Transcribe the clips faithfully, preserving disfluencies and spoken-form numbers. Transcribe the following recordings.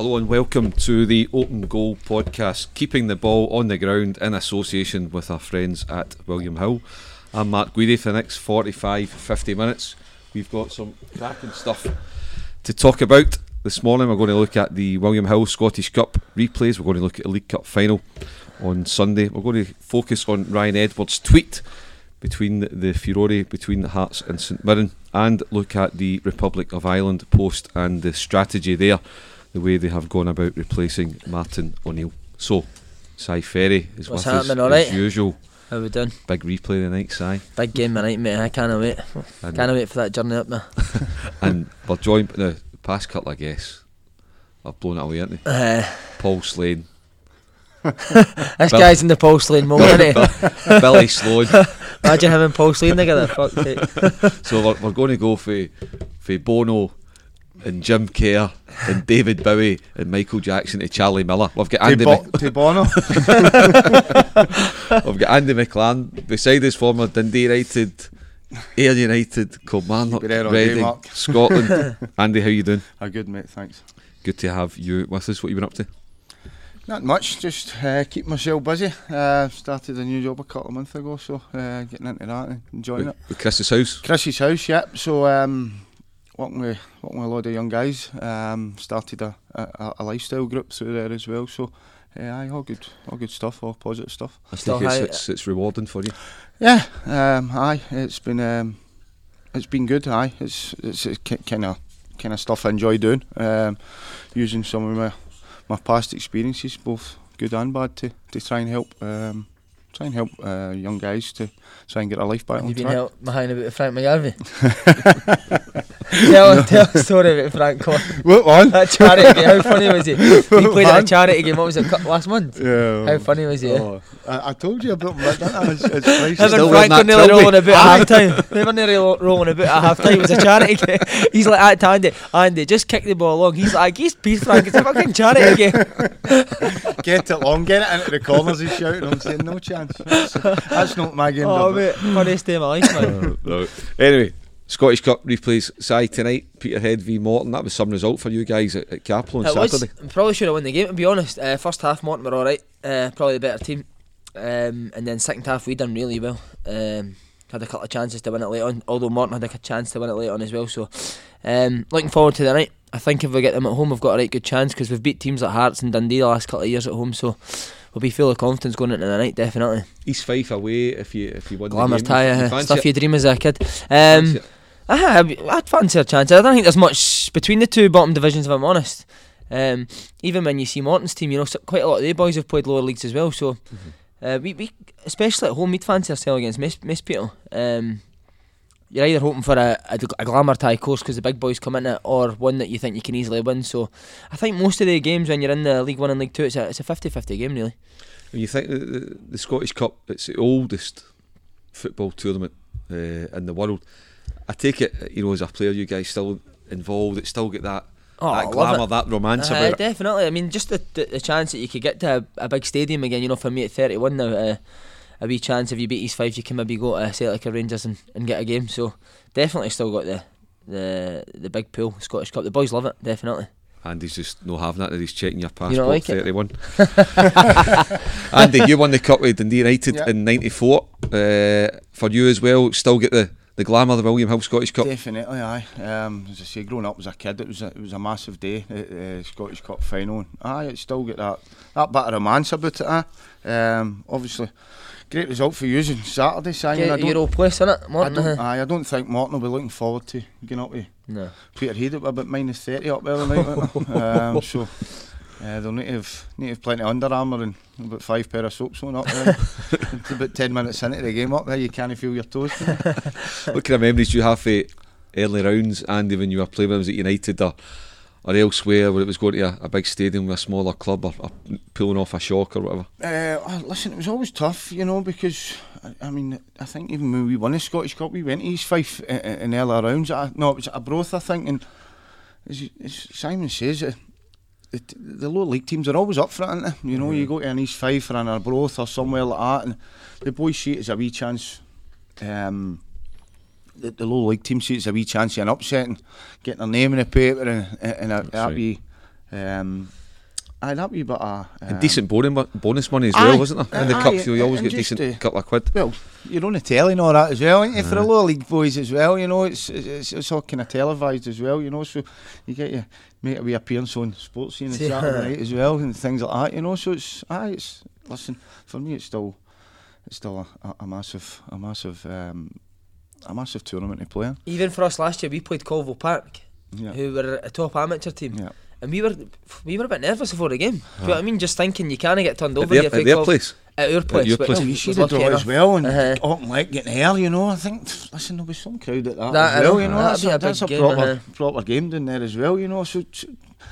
Hello and welcome to the Open Goal podcast, keeping the ball on the ground in association with our friends at William Hill. I'm Mark Guidi. For the next forty-five to fifty minutes we've got some cracking stuff to talk about. This morning we're going to look at the William Hill Scottish Cup replays. We're going to look at the League Cup final on Sunday. We're going to focus on Ryan Edwards' tweet between the, the furore between the Hearts and St Mirren, and look at the Republic of Ireland post and the strategy there, the way they have gone about replacing Martin O'Neill. So, Si Ferry is What's with us happening, all as right? usual. How we doing? Big replay tonight, Si. Big game tonight, mate. I can't wait. And Can't wait for that journey up there. and we're joined now. The past couple of guests have blown it away, haven't they? Uh, Paul Slane, this Bill- guy's in the Paul Slane moment, isn't he? Billy Sloan. Imagine having Paul Slane together. Fuck's sake. So we're, we're going to go for for Bono and Jim Kerr and David Bowie and Michael Jackson to Charlie Miller. We've got Andy. Bo- Mc- to Bono. We've got Andy McLaren beside his former Dundee United, Ayr United, Kilmarnock, Been there all day, Reading, Mark. Scotland. Andy, how you doing? Ah, good, mate, thanks. Good to have you with us. What you been up to? Not much, just uh, keep myself busy. Uh, started a new job a couple of months ago, so uh, getting into that and enjoying With, it. with Chris's house. Chris's house, yep. So um, working with working with a lot of young guys. Um, started a, a, a lifestyle group through there as well. So uh, aye, all good, all good stuff, all positive stuff. I Still think it's, high- it's it's rewarding for you. Yeah, um, aye, it's been um, it's been good. Aye, it's it's kind of kind of stuff I enjoy doing. Um, using some of my my past experiences, both good and bad, to, to try and help um, try and help uh, young guys to try and get their life back on You've been track. helped behind about Frank McGarvey. tell, tell a story about Frank. Come on. What one? That charity game. How funny was he? He played at a charity game. What was it? cu- Last month. Yeah. How funny was he? eh? Oh, I, I told you about him, didn't I? It's, it's priceless. Him Still and wearing Frank were that nearly trilby. rolling about at half time. They were nearly ro- rolling about at half time. It was a charity game. He's like, at Andy, Andy, just kick the ball along. He's like, he's peace, Frank. It's a fucking charity game. Get it long, get it into the corners. He's shouting. I'm saying no chance. That's, that's not my game. Oh, done. mate, funniest day of my life, man. Right. Anyway, Scottish Cup replays. Si, tonight, Peterhead v Morton. That was some result for you guys at, at Capel on It was. Saturday. Probably should have won the game, to be honest. Uh, first half, Morton were alright. Uh, probably the better team. Um, and then second half, we done really well. Um, had a couple of chances to win it late on, although Morton had a chance to win it late on as well. So, um, looking forward to the night. I think if we get them at home, we've got a right good chance, because we've beat teams like Hearts and Dundee the last couple of years at home. So, we'll be full of confidence going into the night, definitely. East Fife away if you if you won Glamour the game. tie, You uh, fancy stuff it? you dream as a kid. Fancy Um, it? I, I'd fancy a chance. I don't think there's much between the two bottom divisions, if I'm honest. Um, even when you see Morton's team, you know, so quite a lot of the boys have played lower leagues as well. So, Mm-hmm. uh, we, we, especially at home, we'd fancy ourselves against most, most people. Um, you're either hoping for a, a, a glamour tie course because the big boys come in it, or one that you think you can easily win. So, I think most of the games when you're in the League One and League Two, it's a it's a fifty-fifty game, really. When you think the, the, the Scottish Cup, it's the oldest football tournament uh, in the world. I take it, you know, as a player, you guys still involved. It still get that Oh, I that love glamour, it. that romance Uh, about it. definitely. I mean, just the, the, the chance that you could get to a, a big stadium again. You know, for me at thirty-one now, uh, a wee chance if you beat East Fife, you can maybe go to Celtic or Rangers and, and get a game. So definitely still got the the the big pool, Scottish Cup. The boys love it, definitely. Andy's just no having that. That he's checking your passport. You don't like it? thirty-one. Andy, you won the cup with Dundee United Yeah. in ninety-four. Uh, for you as well, still get the, the glamour of the William Hill Scottish Cup. Definitely, aye. Um, as I say, growing up as a kid, it was a, it was a massive day, the uh, Scottish Cup final. Aye, it still get that that bit of romance about it. Aye. Um, obviously, great result for you on Saturday, Simon. I Get don't, Euro place, innit? I Morton, don't, uh, aye, I don't think Morton will be looking forward to getting up with no. Peterhead at about minus thirty up there tonight. won't they? um, so uh, they'll need to have need to have plenty of Under Armour and about five pair of soaps on up there. It's about ten minutes into the game up there, you can't feel your toes. What kind of memories do you have for early rounds, Andy, when you were playing? Was it United or, or elsewhere, where it was going to a, a big stadium with a smaller club, or, or pulling off a shock or whatever? Uh, oh, listen, it was always tough, you know, because I, I mean, I think even when we won the Scottish Cup, we went to East Fife in, in early rounds. Uh, no, it was at Arbroath, I think, and as, as Simon says, uh, the, the lower league teams are always up for it, aren't they? You know, mm. you go to an East Fife or an Arbroath or somewhere like that, and the boys see it as a wee chance. Um, the, the lower league team see it as a wee chance of an upset and getting their name in the paper and, and a, that right. wee Um, aye, that wee bit of... And um, decent bonus, bonus money as aye, well, wasn't there? In the aye, cups, you always and get just, decent uh, couple of quid. Well, you're on the telly and all that as well, aren't you? For the lower league boys as well, you know, it's it's, it's all kind of televised as well, you know, so you get your make a wee appearance on Sports Scene on Yeah. Saturday night as well and things like that, you know, so it's, aye, it's, listen, for me it's still, it's still a, a, a massive, a massive, um, a massive tournament to play in. Even for us last year, we played Colville Park, Yeah. who were a top amateur team. Yeah. And we were we were a bit nervous before the game. Do you know what I mean? Just thinking you can't get turned At over their, here. at their place. At our place. your which place. Well, you was see the lucky draw enough. as well, and Uh-huh. Auckland like getting there, you know. I think, listen, there'll be some crowd at that, That, as I well, know, you know. that'd That's be a, a that's big a game, proper uh-huh. proper game down there as well, you know. So, so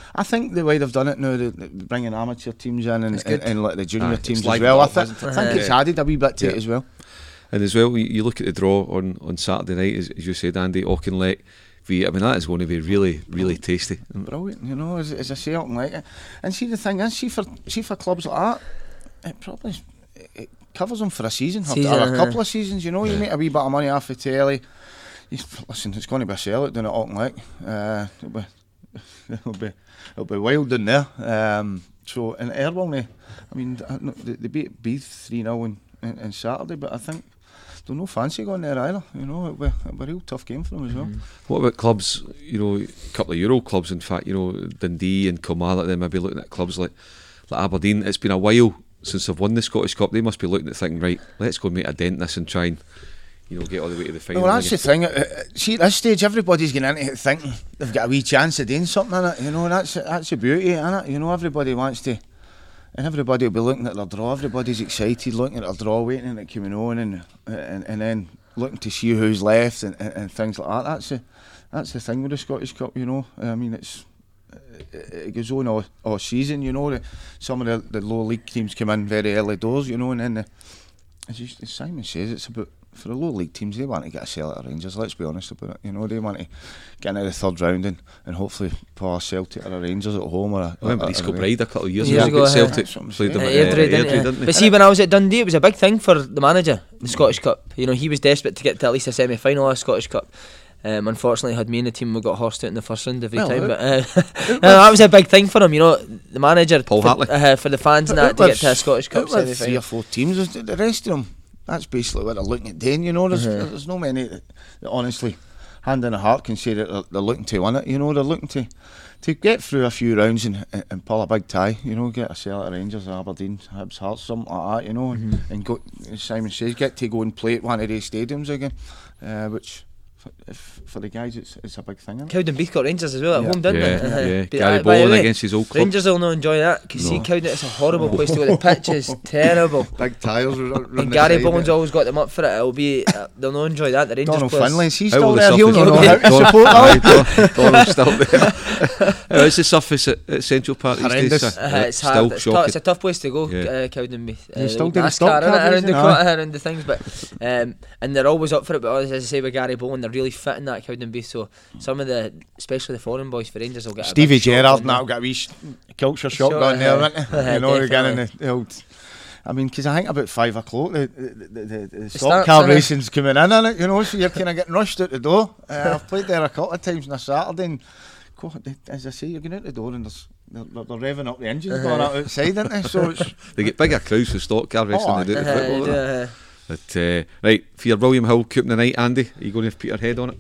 I think the way they've done it now, the, the bringing amateur teams in and, It's good. and, and like the junior Aye, it's teams as livened well, I, up, th- hasn't I it? think Uh-huh. it's added a wee bit to Yeah. it as well. And as well, you, you look at the draw on, on Saturday night, as, as you said, Andy, Auchinleck v. I mean, that is going to be really, really tasty. Brilliant, you know, as, as I say, Auckland like it. And see, the thing is, see for see for clubs like that, it probably it covers them for a season, or- Season, or a uh-huh. couple of seasons. You know, you make a wee bit of money off the telly. You, listen, it's going to be a sellout down at Auckland Lake. Uh, it'll be it'll be it'll be wild down there. Um, so in Airwalney, I mean, I don't know, they, they beat Beath three nil on, on, on Saturday, but I think they'll no fancy going there either. You know, it'll be, it'll be a real tough game for them as well. What about clubs, you know, a couple of Euro clubs, in fact, you know, Dundee and Kilmarnock, they may be looking at clubs like, like Aberdeen. It's been a while since they've won the Scottish Cup. They must be looking at thinking, right, let's go and make a dent in this and try and, you know, get all the way to the final. Well, that's the again. thing. uh, uh, See, at this stage, everybody's getting into it thinking they've got a wee chance of doing something in it. You know, that's that's the beauty in it. You know, everybody wants to, and everybody will be looking at their draw. Everybody's excited, looking at their draw, waiting and it coming on, and and and then looking to see who's left and, and, and things like that. That's the that's the thing with the Scottish Cup. You know, I mean, it's it, it goes on all, all season. You know, the, some of the, the low league teams come in very early doors. You know, and then the, as, you, as Simon says, it's about. For the low league teams, they want to get a sell at Rangers, let's be honest about it. You know, they want to get into the third round and, and hopefully pull a Celtic or a Rangers at home or a, I remember or, East or a- Kilbride a couple of years, Years ago, ago, got uh, Celtic that's what I'm played them Uh, at Airdrie, uh, didn't Airdrie, it? didn't they? But see, when I was at Dundee, it was a big thing for the manager, the Scottish Cup. You know, he was desperate to get to at least a semi-final of the Scottish Cup. Um, unfortunately, had me and the team we got horsed out in the first round every Well, time. it- But uh, no, that was a big thing for him. You know, the manager, Paul for, Hartley. uh, for the fans and that It to get was- to a Scottish Cup it was three semi-final. or four teams. There's- The rest of them, that's basically what they're looking at doing. You know, there's Uh-huh. there's no many that, that honestly, hand in the heart, can say that they're, they're looking to win it. You know, they're looking to to get through a few rounds and, and, and pull a big tie. You know, get a sell at Rangers, Aberdeen, Hibs, Hearts, something like that. You know, and, Mm-hmm. and go, as Simon says, get to go and play at one of these stadiums again, uh, which. For, if, for the guys, it's it's a big thing. Isn't it? Cowdenbeath got Rangers as well at Yeah. home, didn't Yeah, they? Uh-huh. yeah. But, Gary uh, by the Bolin way, against his old club. Rangers will not enjoy that because see, No. Cowden, it's a horrible place to go. The pitch is terrible. Big tyres. And Gary Bowen's always got them up for it. It'll be uh, they'll not enjoy that. The Rangers Donald players. Finlay, he's How still will the there. He'll surface- not know how to Don- support Aye, that. Don- Donald's still there. How is the surface at, at Central Park these days? Horrendous. sir? Uh, it's Still hard. It's, tou- shocking. it's a tough place to go, Yeah. uh, Cowdenbeath. They Uh, still like do the NASCAR, stock innit, car around the racing, corner, aye. around the things, but um, and they're always up for it. But as I say with Gary Bowen, they're really fit in that Cowdenbeath. So some of the, especially the foreign boys for Rangers, will get a Stevie big shock Gerrard on now them. got a wee sh- culture Sure, shock going there, uh, haven't he? You know, definitely. again in the, the old. I mean, because I think about five o'clock the the, the, the, the stock starts, car uh, racing's coming in, on it. You know, so you're kind of getting rushed out the door. Uh, I've played there a couple of times on a Saturday, and God, they, as I say, you're going out the door and there's, they're, they're, they're revving up the engines going out outside, aren't they? So it's They get bigger crowds for stock car racing Oh, than they do Uh, the football. uh, don't they? uh, But, uh, right, for your William Hill Cup tonight, Andy, are you going to have Peterhead on it?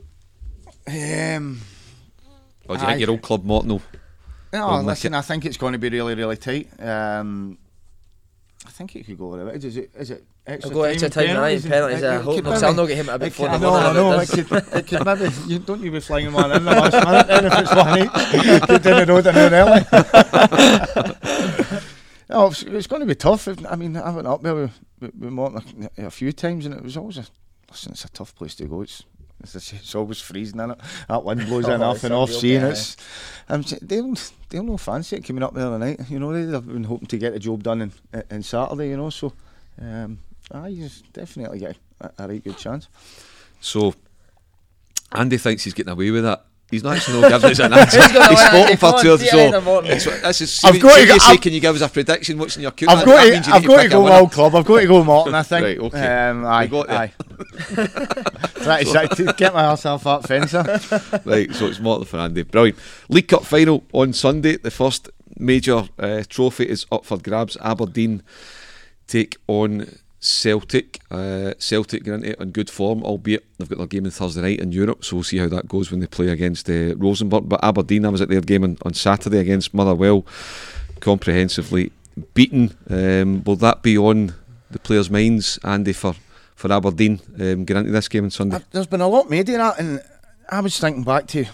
um. Or do you Aye. think your old club Morton will? No, Well, listen, like I think it's going to be really, really tight. Um, I think it could go whatever. Is it? Is it extra I'll go time extra and time tonight penalties? and penalties. It- I it hope could because maybe- I'll not get him a it bit could- for I the know, I know. morning. It could, it could maybe. You don't you be flying one in the last minute then if it's one eight. Get down the road and then early. No, it's, it's going to be tough. If, I mean, I went up there with, with, with Morton a, a few times, and it was always a. Listen, it's a tough place to go. It's it's, a, it's always freezing in it. That wind blows in Oh, off it's and off unreal, sea, and yeah. it's. Um, they'll they'll no fancy it coming up there tonight. You know, they've been hoping to get the job done in, in Saturday. You know, so um, I just definitely get a, a right good chance. So, Andy thinks he's getting away with that. He's not actually not giving us an answer. He's gonna He's win, spoken Andy, for come two on, of see so. you later, Morton. It's, this is, I've see, got to see go- you say, I've- can you give us a prediction? What's in your cup? I've That- got that to, means you I've need got to pick a go winner. Wild Club. I've got to go Morton. I think. Right, okay. Um, aye, We got there. aye. Try to, try to get myself up fencer. Right, so it's Morton for Andy. Brilliant. League Cup final on Sunday. The first major uh, trophy is up for grabs. Aberdeen take on Celtic. Uh, Celtic get into it on good form, albeit they've got their game on Thursday night in Europe, so we'll see how that goes when they play against uh, Rosenborg. But Aberdeen, I was at their game on, on Saturday against Motherwell, comprehensively beaten. Um, will that be on the players' minds, Andy, for, for Aberdeen um, getting into this game on Sunday? Uh, there's been a lot made of that, and I was thinking back to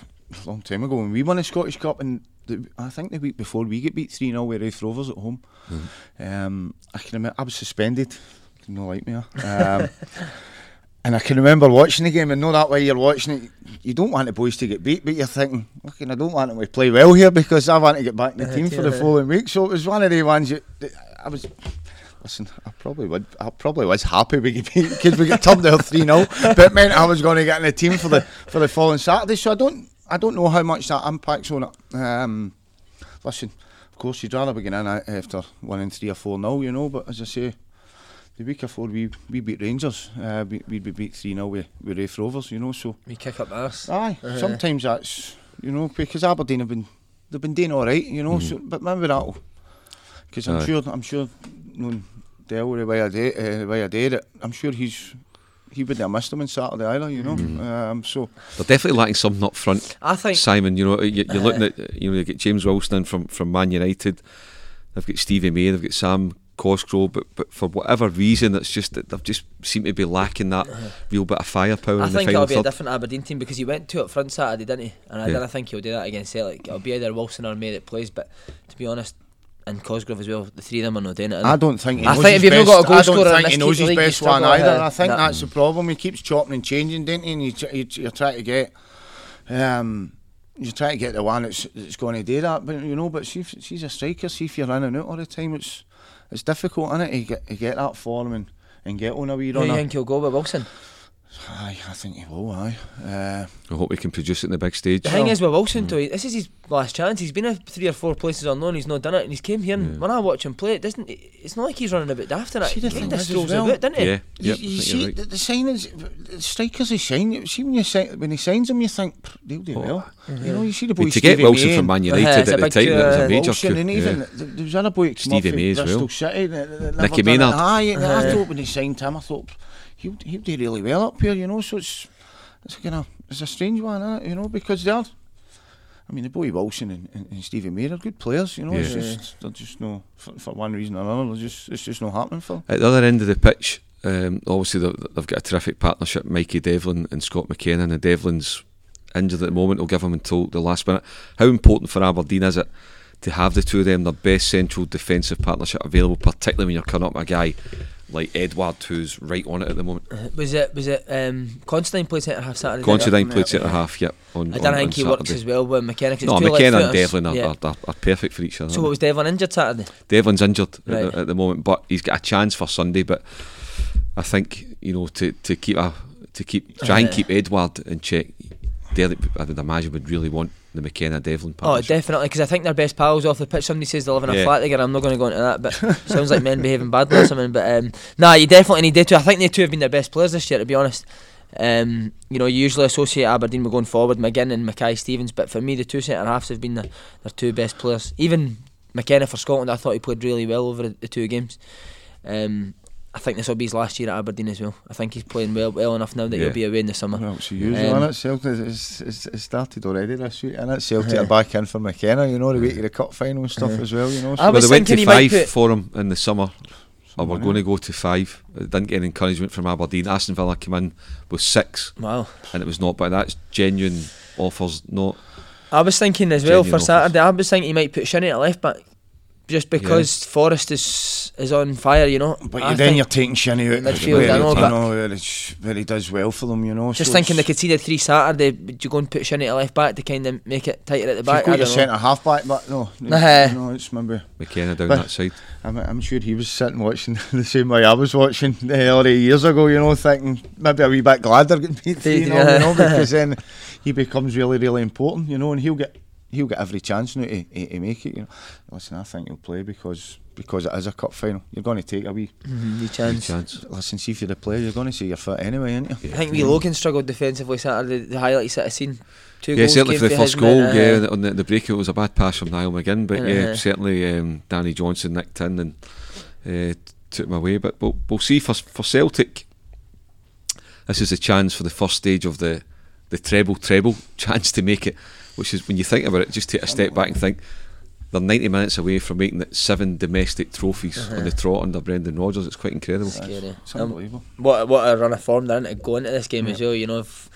a long time ago when we won the Scottish Cup, and the, I think the week before we get beat three nil with Raith Rovers at home. Mm-hmm. um, I can remember I was suspended, didn't like me um, and I can remember watching the game, and know that way you're watching it, you don't want the boys to get beat, but you're thinking, okay, I don't want them to play well here because I want to get back in the team for the following week. So it was one of the ones that, that I was Listen, I probably would. I probably was happy because we got turned there three nil, but it meant I was going to get in the team for the for the following Saturday. So I don't, I don't know how much that impacts on it. Um, listen, of course, you'd rather be getting in after winning three or four nil, you know. But as I say, the week before we we beat Rangers, uh, we we'd be beat three nil with with Raith Rovers, you know. So we kick up arse. Aye, uh, sometimes that's, you know, because Aberdeen have been they've been doing all right, you know. Mm-hmm. So, but maybe that'll, because I'm Aye. sure I'm sure. You know, Dale, the way I did, uh, the way I did it, I'm sure he's he wouldn't have missed him on Saturday either, you know. Mm. Um, so they're definitely lacking something up front. I think Simon, you know, you, you're uh, looking at, you know, you get James Wilson in from from Man United. They've got Stevie May, they've got Sam Cosgrove, but but for whatever reason, it's just that they've just seemed to be lacking that uh, real bit of firepower. I in think the final it'll be third. a different Aberdeen team because he went two up front Saturday, didn't he? And I yeah. don't think he'll do that against Celtic. It'll be either Wilson or May that plays. But to be honest, and Cosgrove as well, the three of them are not doing it. I don't think he I knows think his if you've best, not got a goal I scorer don't in think this he knows his league, best you one struggle, either. uh, I think that. that's the problem. He keeps chopping and changing, don't he? And you, you, you're trying to get, um, you're trying to get the one that's, that's going to do that. But you know, but see if she's a striker. See if you're in and out all the time, it's it's difficult, isn't it, to get to get that form and, and get on a wee run. run. Do you think he'll go with Wilson? Aye, I think he will. Aye. Uh, I hope he can produce it in the big stage. The thing is with Wilson, mm. though, this is his last chance. He's been at three or four places on loan. He's not done it, and he's came here. Yeah. And when I watch him play, it doesn't. It's not like he's running about daft in it. See, the he thing just is strolls as well, about, didn't he? Yeah. You, yep, you see, right. the, the signings, the strikers he signed. See when you sign, when he signs them, you think they'll do oh. well. Mm-hmm. You know, you see the boy. To get Wilson May from Man United uh, at the time, that was a major Wilson, coup. And even yeah. there was another boy, Stevie May as well. City, Nicky Maynard. Aye, uh-huh. I thought when he signed him, I thought he'll he'll do really well up here. You know, so it's. It's kind of it's a strange one, isn't it? You know, because they're, I mean, the boy Wilson and, and, and Stevie May are good players. You know, yeah. it's just they're just no for, for one reason or another. They're just it's just not happening for them. At the other end of the pitch, um, obviously they've, they've got a terrific partnership, Mikey Devlin and Scott McKenna. And Devlin's injured at the moment. We'll give him until the last minute. How important for Aberdeen is it to have the two of them, their best central defensive partnership available, particularly when you're coming up with a guy like Edward, who's right on it at the moment? Uh, was it was it um, Considine played centre half Saturday? Considine played centre half, yep. On, I don't on, think on he Saturday. works as well with McKenna. No, McKenna and Devlin are, yeah. are, are, are perfect for each other. So what was Devlin injured Saturday? Devlin's injured right. at, the, at the moment, but he's got a chance for Sunday. But I think, you know, to, to keep a to keep try and keep Edward in check, Derek, I would imagine, would really want the McKenna Devlin partnership. Oh, definitely, because I think they're best pals off the pitch. Somebody says they live in a yeah. flat together. I'm not going to go into that, but sounds like men behaving badly or something. But um, nah, you definitely need them two. I think they two have been their best players this year, to be honest. Um, you know, you usually associate Aberdeen with going forward, McGinn and Mackay Stevens, but for me, the two centre halves have been the, their two best players. Even McKenna for Scotland, I thought he played really well over the, the two games. Um, I think this will be his last year at Aberdeen as well. I think he's playing well well enough now that yeah. he'll be away in the summer. Well, it's usual, um, isn't it? Celtic, it's, it's, it's started already this week, and it's Celtic yeah. are back in for McKenna, you know, the week of the cup final and stuff yeah. as well, you know. So I was well, they went to five put for him in the summer. Or we're going to go to five. It didn't get any encouragement from Aberdeen. Aston Villa came in with six. Wow. And it was not, but that's genuine offers, not. I was thinking as well for offers. Saturday, I was thinking he might put Shinnie at left back. Just because yeah. Forrest is is on fire, you know. But you then you're taking Shinnie out midfield, where, I know, you but know where, it's, where he does well for them, you know. Just so thinking they conceded three Saturday, would you go and put Shinnie at left back to kind of make it tighter at the back? You've got your centre half back, but no, uh-huh. no, it's maybe McKenna down but that side. I'm, I'm sure he was sitting watching the same way I was watching uh, all the years ago, you know, thinking maybe a wee bit glad they're getting beat three nil, you know, because then he becomes really, really important, you know, and he'll get. he'll get every chance now to, to, to make it. You know, listen, I think he'll play because because it is a cup final. You're going to take a wee, mm-hmm, wee chance. chance. Listen, see if you're the player, you're going to see your foot anyway, aren't you? I think wee Logan struggled defensively Saturday. The highlights that I've seen. Two Yeah, goals certainly came for the from first his goal, men, yeah, uh, on the, the break it was a bad pass from Niall McGinn, but Uh-huh. yeah, certainly um, Danny Johnson nicked in and uh, took him away. But we'll, we'll see for for Celtic. This is a chance for the first stage of the the treble treble chance to make it, which is when you think about it, just take a step back and think they're ninety minutes away from making it seven domestic trophies Uh-huh. on the trot under Brendan Rodgers. It's quite incredible. Scary. It's Um, unbelievable. what what a run of form they're in to go into this game as well. You know, if,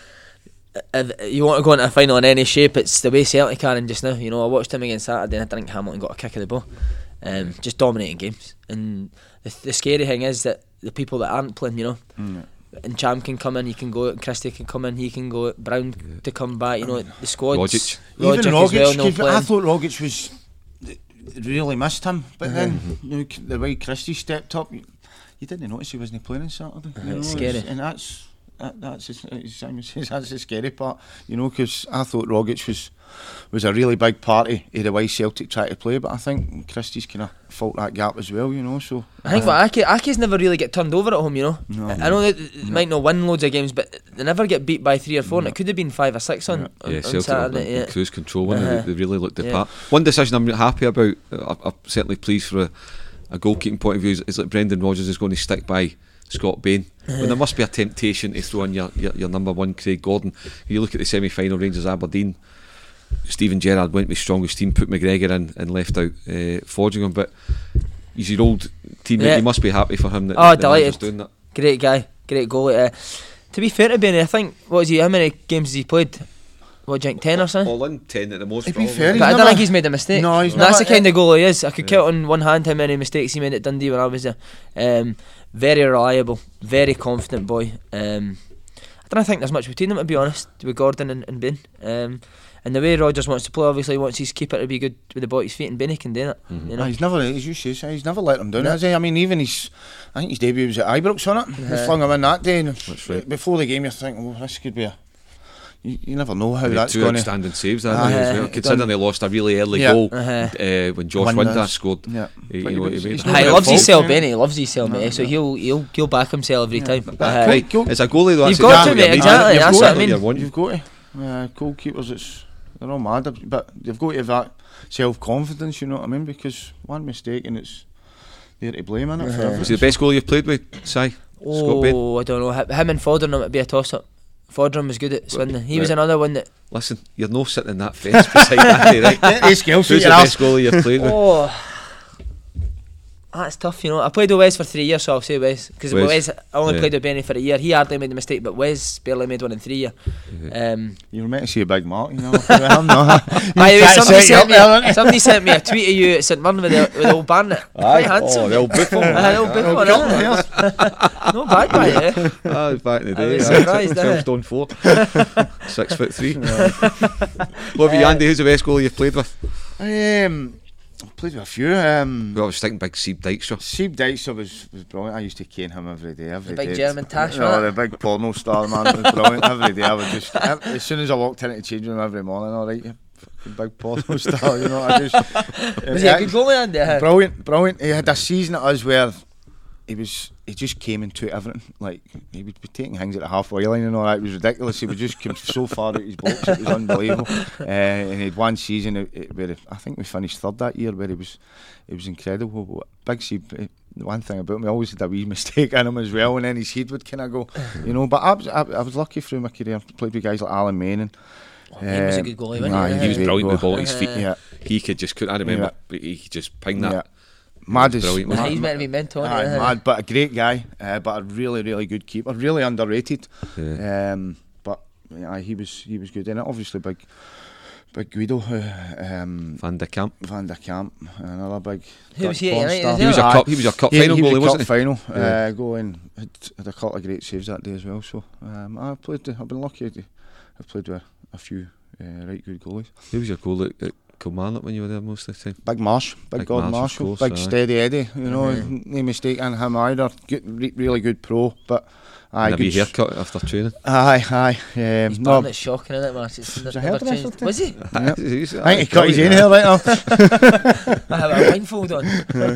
if you want to go into a final in any shape, it's the way Celtic are in just now. You know, I watched him against Saturday and I think Hamilton got a kick of the ball. Um, just dominating games. And the, the scary thing is that the people that aren't playing, you know, Mm. and Cham can come in, he can go out, and Christie can come in, he can go out, Brown Yeah. to come back. You know, the squad's Rogic. Rogic Even as well, Rogic, no 'cause I playing. thought Rogic was really missed him, but Uh-huh. then you know, the way Christie stepped up, you, you didn't notice he wasn't playing on Saturday. You know, It's it's- scary. and that's that, that's as Simon says, that's the scary part. You know, because I thought Rogic was was a really big party of the way Celtic tried to play, but I think Christie's kind of filled that gap as well. You know, so I think what Ake, Ake's never really get turned over at home, you know. No. I I know that they No. might not win loads of games, but they never get beat by three or four, and it could have been five or six on, Yeah. on, Yeah, on Celtic were Saturday. in Yeah. cruise control, weren't they? Uh-huh. They, they really looked the Yeah. part. One decision I'm happy about, uh, I'm certainly pleased for a, a goalkeeping point of view, is, is that Brendan Rodgers is going to stick by Scott Bain. When there must be a temptation to throw in your, your, your number one, Craig Gordon. You look at the semi-final, Rangers Aberdeen, Stephen Gerrard went with his strongest team, put McGregor in and left out uh, Fodringham, but he's your old teammate. Yeah. You must be happy for him that Oh, the manager's delighted. doing that. Great guy, great goalie. Uh, to be fair to Bain, I think, what was he, how many games has he played? What, do you think, ten or something? All in ten at the most. To be probably. fair, But I don't never- think he's made a mistake. No, he's That's never- the kind of goalie he is. I could Yeah. count on one hand how many mistakes he made at Dundee when I was there. Um, very reliable, very confident boy. Um, I don't think there's much between them, to be honest, with Gordon and, and Bain. Um, and the way Rodgers wants to play, obviously, he wants his keeper to be good with the ball at his feet, and Bain can do that. Mhm. You No, know? he's never, as you say, he's never let him down, No. has he? I mean, even his, I think his debut was at Ibrox, wasn't it? Yeah. They flung him in that day, and That's right. before the game, you're thinking, well, this could be a. You, you never know how He had that's two going to. outstanding saves, Ah, hadn't he, as yeah. well? He Considering done- they lost a really early Yeah. goal Uh-huh. uh, when Josh Wonders. Windass scored. Yeah, He, But you know, he he was- made he's it. not He at loves fault, himself, yeah. Bain. He loves himself, No, mate. So no. he'll he'll he'll back himself every Yeah. time. But Uh, Right, Goal- as a goalie though, You've that's got exactly to, mate, what you exactly, need. that's You've what I got mean. to, you're wanting. You've got to. Uh, goalkeepers, it's they're all mad, but they've got to have that self confidence. You know what I mean? Because one mistake and it's they're to blame in it. for Uh-huh. Was he the best goalie you've played with, Si? Scott Bain? Oh, I don't know. Him him and Foderingham would be a toss up. Foderingham was good at Swindon. He was Right. another one that. Listen, you're no sitting in that fence beside Andy, right? Get his skills Who's to the your best goalie you've played with? Oh, that's tough, you know. I played with Wes for three years, so I'll say Wes. Because Wes, Wes, I only yeah. played with Benny for a year. He hardly made the mistake, but Wes barely made one in three years. Yeah. Um, You were meant to see a big mark, you know. for him, no. by the way, tried to somebody set you sent, up me, there, didn't he? somebody sent me a tweet of you at St Mirren with the, with the old Barnet. Quite handsome. Oh, the old Buffon. Uh, the old Buffon, Oh, innit? No bad by it. Ah, back in the I day. was aye, surprised, twelve eh? stone four. Six foot three. What about you, Andy? Who's the best goalie you've played with? Um, I've played with a few. Um, Well, I was thinking big Sieb Dykstra. Sieb Dykstra was, was brilliant. I used to cane him every day. Every The big day. German tash, No, wasn't the big porno star man was brilliant. Every day I would just, ev- as soon as I walked into the change room every morning, all right, you fucking big porno star, you know. I just Was he a good goalie, Andy? Uh, brilliant, brilliant. He had a season at us where he was, he just came into everything. Like he would be taking things at the halfway line and all that. It was ridiculous. He would just come so far out his box. It was unbelievable. Uh, and he had one season uh, uh, where I think we finished third that year, where he was, it was incredible. Big Sieb. Uh, one thing about me, I always had a wee mistake in him as well, and then his head would kind of go, you know. But I was, I, I was lucky through my career. I played with guys like Alan Manning. Oh, he was a good goalie, wasn't Aye, he? He was Great brilliant with the goal. ball at his feet. Yeah, He could just, couldn't I remember, Yeah. but he could just ping that. yeah. Mad as Brilliant, Uh, wasn't he's meant to be mental, Aye, isn't he? mad, but a great guy, uh, but a really, really good keeper, really underrated. Yeah. Um, but yeah, he was he was good in it. Obviously, big, big Guido, uh, um, Van de Kamp. Van der Kamp, another big. Who was Dutch he at porn United star. as He was your Aye. cup. He was your cup Yeah, final he was goalie, a wasn't cup he? final. Yeah. Uh, going had, had a couple of great saves that day as well. So um, I played. I've been lucky to have played with a few uh, right good goalies. Who was your goal at, at Kilmarnock when you were there most of the time? Big Marsh, Big, Big God Marsh, of Marshall, course, Big aye. Steady Eddie, you know, Mhm. no mistake in him either. Good, re- really good pro, but aye, And a wee good. haircut after training. Aye, aye. Um, His no, barnet's shocking, isn't it, Mark? It's Was never I hairdresser changed. too? Was he? Yep. He's- I think he aye, cut his brilliant, in here right now. I have a blindfold on.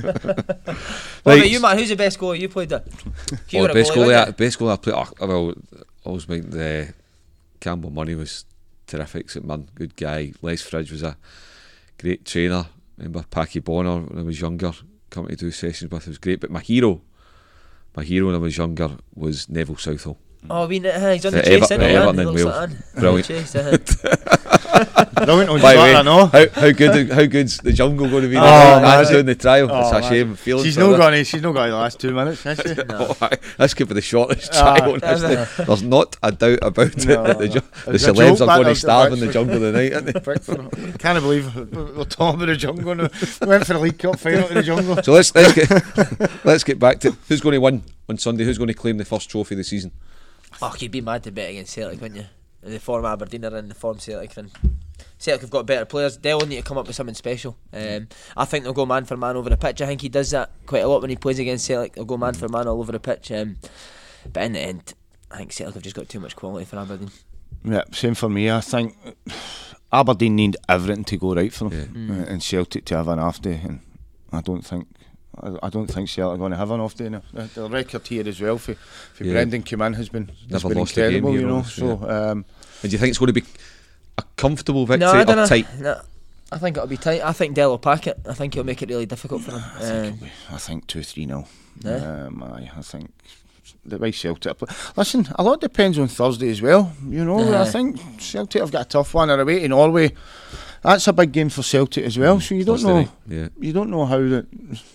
What about you, man? Who's the best goalie you played there? You Oh, were the a best goalie, goalie, weren't I, best goalie I played. Oh, well, I always think the Campbell Murray was terrific. St Mirren, good guy. Les Fridge was a great trainer. Remember Packy Bonner when I was younger, coming to do sessions with. It was great. But my hero, my hero when I was younger was Neville Southall. you? Oh, I mean, uh, he's on the, The chase, Ever- isn't he? Everton He and looks Wales. like that. Brilliant. The chase, uh, Brilliant on By the way, Sparta, no? how, how good how good's the jungle going to be? Oh, now? man. That's doing the trial. Oh, it's a man. shame. Feeling She's for not her. going to, she's not going to the last two minutes, has she? No. Oh, aye. This could be the shortest Ah. trial. isn't it? There's not a doubt about it. No, that the, no. ju- the There's a celebs joke are back going to there, starve in the Brexford. jungle tonight, aren't they? Can't believe we're talking about the jungle. We went for the League Cup final to the jungle. So let's let's get let's get back to who's going to win on Sunday. Who's going to claim the first trophy of the season? Oh, you'd be mad to bet against Celtic, wouldn't you? The form Aberdeen are in, the form Celtic are in. Celtic have got better players. They'll need to come up with something special. Um, I think they'll go man for man over the pitch. I think he does that quite a lot when he plays against Celtic. They'll go man for man all over the pitch. Um, but in the end, I think Celtic have just got too much quality for Aberdeen. Yeah, same for me. I think Aberdeen need everything to go right for them, Yeah. uh, and Celtic to have an off day. And I don't think, I, I don't think Celtic are going to have an off day now. The, the record here as well for, for Yeah. Brendan came in has been, has Never been lost a game incredible, here, you know. obviously, So um, And do you think it's going to be a comfortable victory No, I or don't know. tight? No, I think it'll be tight. I think Dell will pack it. I think he'll make it really difficult for them. I think Um, it'll be, I think two three nil. Yeah. Um, aye, I think the way Celtic play. Listen, a lot depends on Thursday as well. You know, I Uh-huh. think Celtic have got a tough one. They're away to Norway. That's a big game for Celtic as well. So you don't Thursday know. night, Yeah. You don't know how the.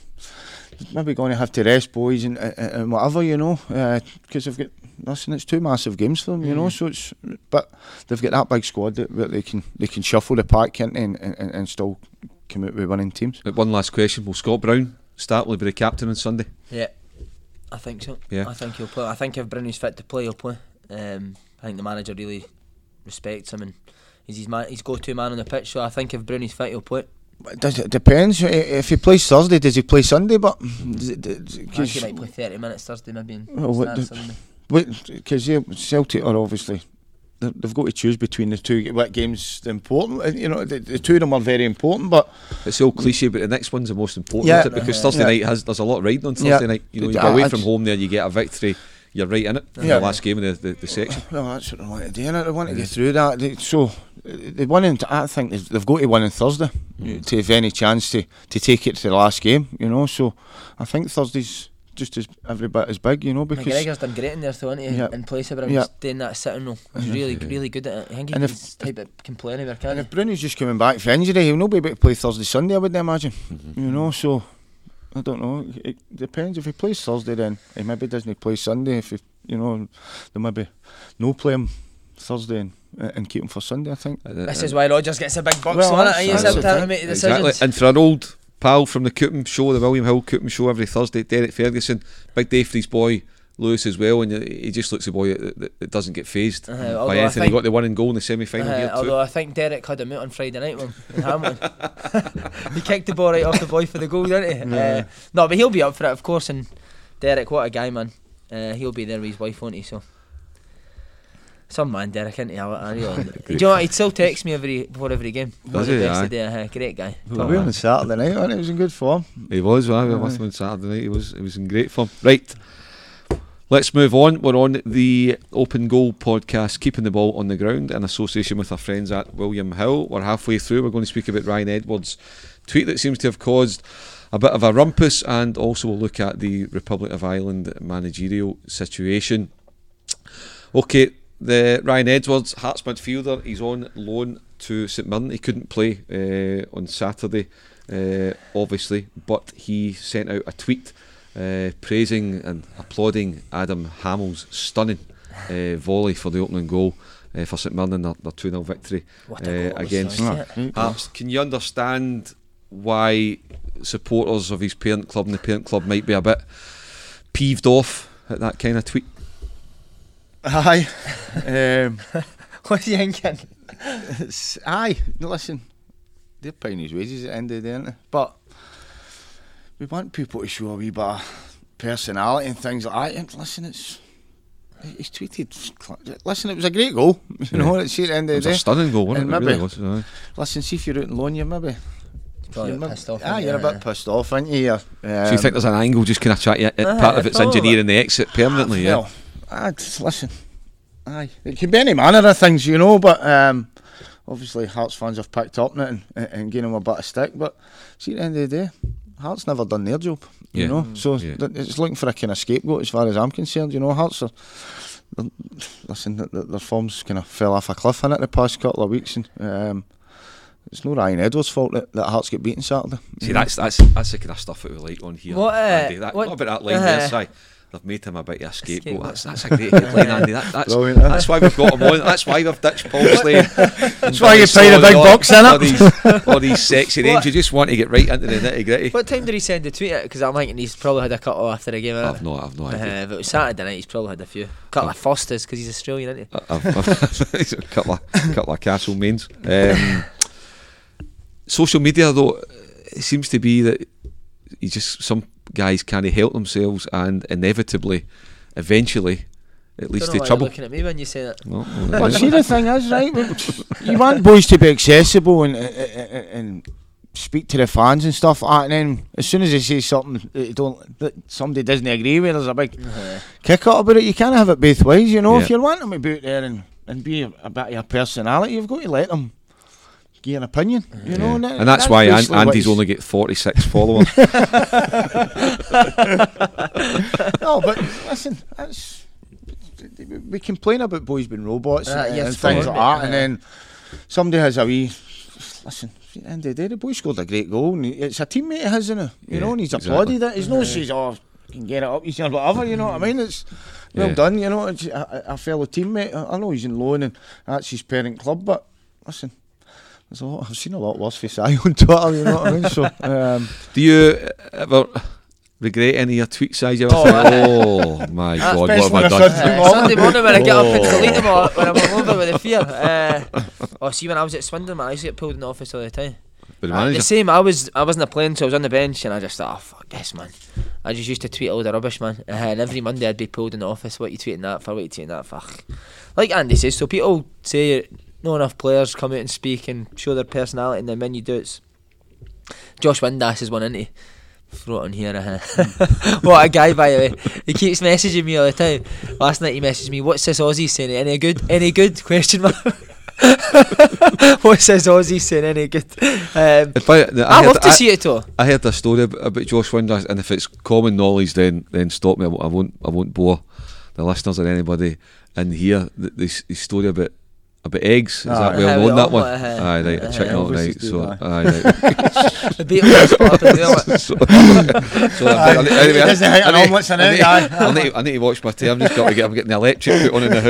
Maybe going to have to rest boys and, and, and whatever, you know, because they've got. Listen, it's two massive games for them, you know. Mm. So it's, but they've got that big squad that, that they can they can shuffle the pack in and, and, and still come out with winning teams. But one last question: will Scott Brown start? Will he be the captain on Sunday? Yeah, I think so. Yeah. I think he'll play. I think if Brownie's fit to play, he'll play. Um, I think the manager really respects him and he's his man, he's go-to man on the pitch. So I think if Brownie's fit, he'll play. It, does, it depends. I- If he plays Thursday, does he play Sunday? But I think he might play thirty minutes Thursday, maybe. And Well, what start the- Sunday. because Celtic are obviously they- they've got to choose between the two. What game's the important? uh, You know, the, the two of them are very important. But It's all cliche, but the next one's the most important, Yeah. isn't it? Because Uh, Thursday yeah. night has there's a lot riding on Thursday Yeah. night. You know, you I- go away I from j- home there, you get a victory, you're right in it. Yeah. The last game of the, the, the section. well, that's what they want to do. innit? They want to get through that. They, so uh, they won. In, I think they've they've got to win on Thursday Mm. to have any chance to, to take it to the last game. You know, so I think Thursday's just as every bit as big. You know, because McGregor's done great in there, though, hasn't he? Yeah. In place of Brown, Yeah. doing that sitting role. He's really, really good at it. I think And he's if- the type that can play anywhere, and can't if Bruni's just coming back for injury, he'll not be able to play Thursday, Sunday. I would imagine. Mm-hmm. You know, so I don't know. It depends. If he plays Thursday, then he maybe doesn't play Sunday. If he, you know, they maybe no play him Thursday and, and keep him for Sunday. I think. Uh, This uh, is why Rogers gets a big box Well, on it. that's- He has that's the the time to thing. make the decisions. Exactly. And for an old pal from the Coopham show, the William Hill Coopham show every Thursday, Derek Ferguson, big day for his boy Lewis as well, and he just looks a boy that, that, that doesn't get phased Uh-huh, by although I anything. He think- got the winning goal in the semi-final Uh, here too. although I think Derek had a moot on Friday night with him in Hamilton. He kicked the ball right off the boy for the goal, didn't he? Uh, no, but he'll be up for it, of course. And Derek, what a guy, man. Uh, he'll be there with his wife, won't he? So, some man, Derek, isn't he? I, I really, do you know what? He'd still text me every before every game. Does What he? the best Aye. of the day, uh, great guy. We were on Saturday night, and it was in good form. He was, well, we were with him on Saturday night. He was, he was in great form. Right, let's move on. We're on the Open Goal podcast, keeping the ball on the ground in association with our friends at William Hill. We're halfway through. We're going to speak about Ryan Edwards' tweet that seems to have caused a bit of a rumpus, and also we'll look at the Republic of Ireland managerial situation. Okay, the Ryan Edwards, Hearts midfielder, he's on loan to St Mirren. He couldn't play uh, on Saturday, uh, obviously, but he sent out a tweet uh, praising and applauding Adam Hamill's stunning uh, volley for the opening goal uh, for St Mirren in their, their two nil victory What a uh, goal it was, against wasn't it? Hearts. Can you understand why supporters of his parent club and the parent club might be a bit peeved off at that kind of tweet? Aye. um, What's he thinking? it's, aye. No, listen. they're paying his wages at the end of the day, aren't they? But we want people to show a wee bit of personality and things like that. And listen, it's he's tweeted. Listen, it was a great goal. You yeah. know, it's at the end of the day. It was a stunning goal, wasn't and it? Maybe, it really was. Listen, see if you're out on loan, you're maybe. Probably you're pissed off. Ah, you're yeah. a bit pissed off, aren't you? Um, so you think there's an angle just kind of trying to uh, part of it's engineering the exit permanently? Well, yeah. I'd, listen, aye, it can be any manner of things, you know, but um, obviously Hearts fans have picked up on it and, and given him a bit of stick. But see, at the end of the day, Hearts never done their job, you yeah. know. So yeah. th- it's looking for a kind of scapegoat as far as I'm concerned. You know, Hearts are. Listen, th- th- their form's kind of fell off a cliff in it the past couple of weeks, and. Um, It's no Ryan Edwards' fault that, that Hearts get beaten Saturday. See, that's that's that's the kind of stuff that we like on here. What, uh, Andy. That, what, not about that line uh, there, Si. They've made him a bit of a scapegoat. That's that's a great headline, Andy. That, that's Brilliant, that's why we've got him on. That's why we've ditched Paul Slade. That's why you pay the big bucks in it. All these, all these sexy names. You just want to get right into the nitty gritty. What time did he send the tweet out? Because I'm thinking he's probably had a couple after the game. I've no, I've no idea. Uh, if it was Saturday night, he's probably had a few. Couple I've, of Fosters because he's Australian, isn't he? I've, I've, I've a couple of couple of Castle mains. Um, social media, though, it seems to be that you just some guys can't help themselves, and inevitably, eventually, it leads to trouble. You're looking at me when you say that. No, But see, the thing is, right, you want boys to be accessible and, and and speak to the fans and stuff like that, and then as soon as they say something that, you don't, that somebody doesn't agree with, there's a big uh-huh. kick up about it. You can't have it both ways, you know. Yeah. If you're wanting them to be out there and, and be a, a bit of your personality, you've got to let them give an opinion, you know, yeah. and, that, and that's, that's why An- Andy's only get forty-six followers. No, but listen, that's we complain about boys being robots uh, and, yes, and things like that, uh, and then somebody has a wee listen. At the end of the day, the boy scored a great goal, and it's a teammate of his, isn't it? You yeah, know, and he's exactly. applauded it. He's no says, "Oh, you can get it up," he's whatever. You know what I mean? It's well yeah. done. You know, it's a, a fellow teammate. I know he's in loan, and that's his parent club, but listen. There's a lot. I've seen a lot worse for Si on Twitter. You know what I mean? So, um, do you ever regret any of your tweets, Si? You ever oh, think, oh my God, what have I done? Uh, Sunday morning when I get up and delete them, or when I'm over with the fear. Uh, oh, see, when I was at Swindon, man, I used to get pulled in the office all the time. But the, uh, the same. I was. I wasn't playing, so I was on the bench, and I just thought, oh fuck this, man. I just used to tweet all the rubbish, man. Uh, and every Monday I'd be pulled in the office. What you tweeting that for? What you tweeting that for? Like Andy says, so people say. Not enough players come out and speak and show their personality, and then when you do, it's Josh Windass is one, isn't he? Throw it on here. Uh-huh. What a guy, by the way. He keeps messaging me all the time. Last night he messaged me, "What's this Aussie saying? Any good? Any good?" Question mark. What's this Aussie saying? Any good? Um, I, I love to I, see it though. I heard a story about, about Josh Windass, and if it's common knowledge, then then stop me. I won't. I won't bore the listeners or anybody in here. The, the, the story about. About eggs, is oh, that well known, that one? Uh, aye, right, uh, chicken all night, so, aye, right. The Beatles spot up and do it. So, so anyway, doesn't hang on omelets in it, aye. I need, I need to watch my tea, I'm just got to get, I'm getting the electric put on in the